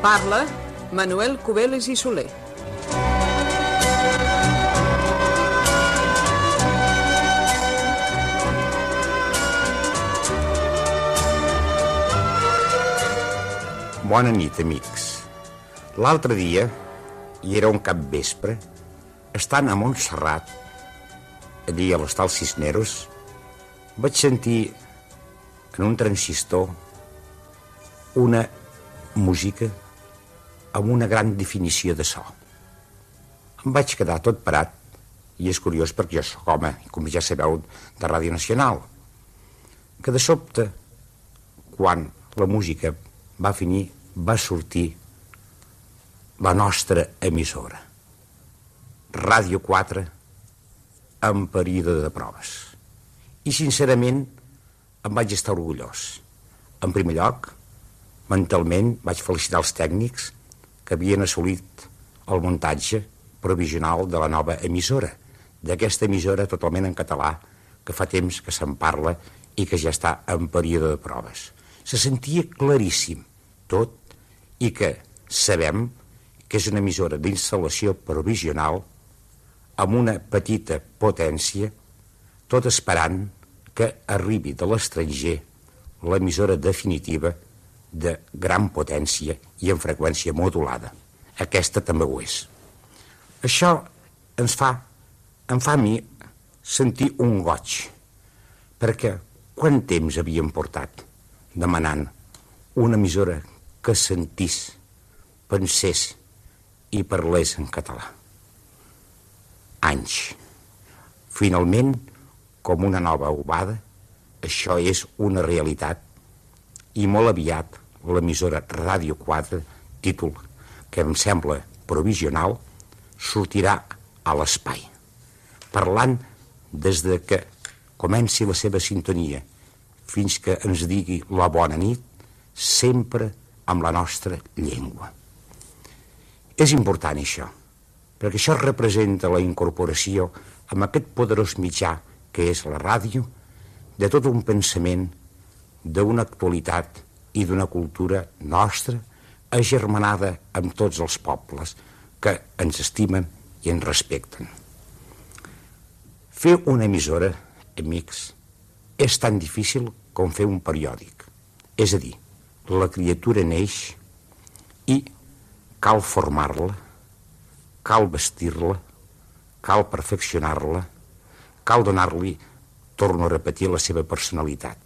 Parla Manuel Cubeles i Soler. Bona nit, amics. L'altre dia, i era un capvespre, estant a Montserrat, allí a l'Hostal Cisneros, vaig sentir en un transistor una música amb una gran definició de so. Em vaig quedar tot parat, i és curiós perquè jo soc home, com ja sabeu, de Ràdio Nacional, que de sobte, quan la música va finir, va sortir la nostra emissora, Ràdio 4, en període de proves. I, sincerament, em vaig estar orgullós. En primer lloc, mentalment vaig felicitar els tècnics que havien assolit el muntatge provisional de la nova emissora, d'aquesta emissora totalment en català, que fa temps que se'n parla i que ja està en període de proves. Se sentia claríssim tot i que sabem que és una emissora d'instal·lació provisional amb una petita potència, tot esperant que arribi de l'estranger l'emissora definitiva de gran potència i en freqüència modulada. Aquesta també ho és. Això em fa a mi sentir un goig, perquè quant temps havíem portat demanant una emissora que sentís, pensés i parlés en català. Anys. Finalment, com una nova ovada, això és una realitat i molt aviat l'emissora Ràdio 4, títol que em sembla provisional, sortirà a l'espai, parlant des de que comenci la seva sintonia fins que ens digui la bona nit, sempre amb la nostra llengua. És important això, perquè això representa la incorporació amb aquest poderós mitjà que és la ràdio, de tot un pensament, d'una actualitat i d'una cultura nostra agermanada amb tots els pobles que ens estimen i ens respecten. Fer una emissora, amics, és tan difícil com fer un periòdic. És a dir, la criatura neix i cal formar-la, cal vestir-la, cal perfeccionar-la, cal donar-li, torno a repetir, la seva personalitat.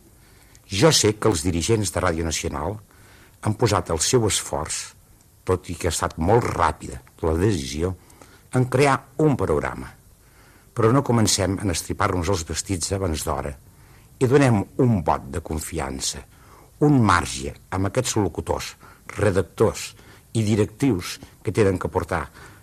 Jo sé que els dirigents de Ràdio Nacional han posat el seu esforç, tot i que ha estat molt ràpida la decisió, en crear un programa. Però no comencem a estripar-nos els vestits abans d'hora i donem un vot de confiança, un marge amb aquests locutors, redactors i directius que tenen que portar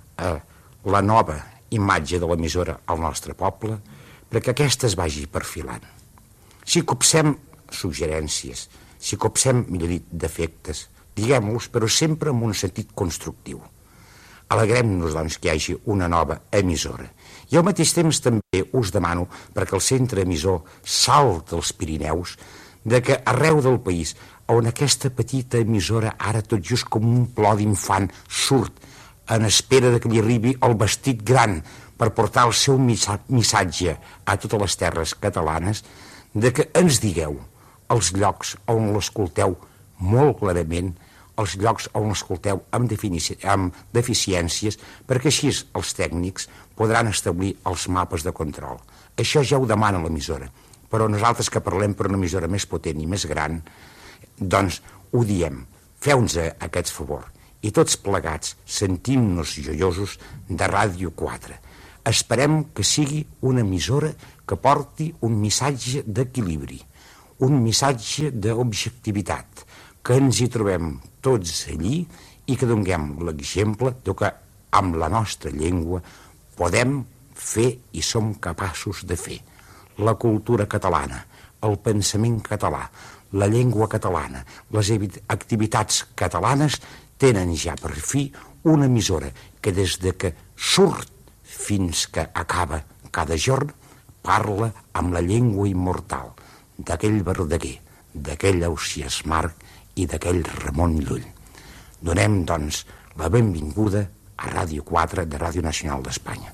la nova imatge de l'emissora al nostre poble, perquè aquesta es vagi perfilant. Si copsem suggerències, si copsem, millor dit, defectes, diguem-los, però sempre amb un sentit constructiu. Alegrem-nos, doncs, que hi hagi una nova emissora. I al mateix temps també us demano, perquè el centre emissor salta als Pirineus, de que arreu del país, on aquesta petita emissora, ara tot just com un plor d'infant, surt en espera de que li arribi el vestit gran per portar el seu missatge a totes les terres catalanes, de que ens digueu els llocs on l'escolteu molt clarament, els llocs on l'escolteu amb deficiències, perquè així els tècnics podran establir els mapes de control. Això ja ho demana l'emissora, però nosaltres que parlem per una emissora més potent i més gran, doncs ho diem, feu-nos aquest favor. I tots plegats, sentint-nos joiosos de Ràdio 4. Esperem que sigui una emissora que porti un missatge d'equilibri, un missatge d'objectivitat, que ens hi trobem tots allí i que donem l'exemple de que amb la nostra llengua podem fer i som capaços de fer. La cultura catalana, el pensament català, la llengua catalana, les activitats catalanes tenen ja per fi una emissora que des de que surt fins que acaba cada jorn parla amb la llengua immortal d'aquell Verdaguer, d'aquell Ausiàs Marc i d'aquell Ramon Llull. Donem, doncs, la benvinguda a Ràdio 4 de Ràdio Nacional d'Espanya.